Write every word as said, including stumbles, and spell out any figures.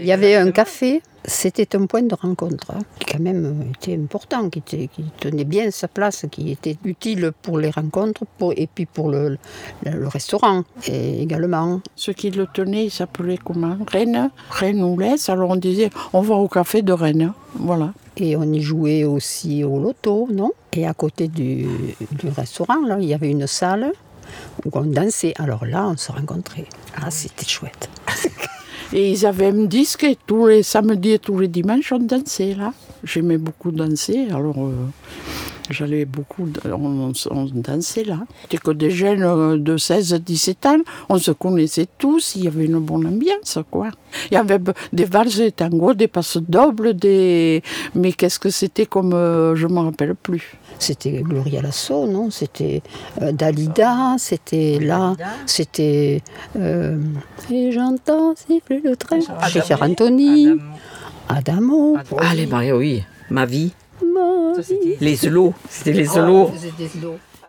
Il y avait un café, c'était un point de rencontre, hein, qui quand même était important, qui, était, qui tenait bien sa place, qui était utile pour les rencontres pour, et puis pour le, le, le restaurant et également. Ceux qui le tenaient, ils s'appelaient comment ? Rennes, Rennes ou Lès, alors on disait on va au café de Rennes, voilà. Et on y jouait aussi au loto, non ? Et à côté du, du restaurant, là, il y avait une salle où on dansait. Alors là, on se rencontrait. Ah, c'était chouette. Et ils avaient un disque et tous les samedis et tous les dimanches, on dansait là. J'aimais beaucoup danser, alors euh, j'allais beaucoup, on, on dansait là. C'était que des jeunes de seize à dix-sept ans, on se connaissait tous, il y avait une bonne ambiance, quoi. Il y avait des valses, des tangos, des passes doubles, des... mais qu'est-ce que c'était comme, euh, je ne me rappelle plus. C'était Gloria Lasso, non ? C'était euh, Dalida, c'était là, c'était... Euh, et j'entends siffler le train. Cher Anthony, Adamo. Adamo. Ah, les Maria, oui. Ma vie. Ma vie. Les slows, c'était les slows.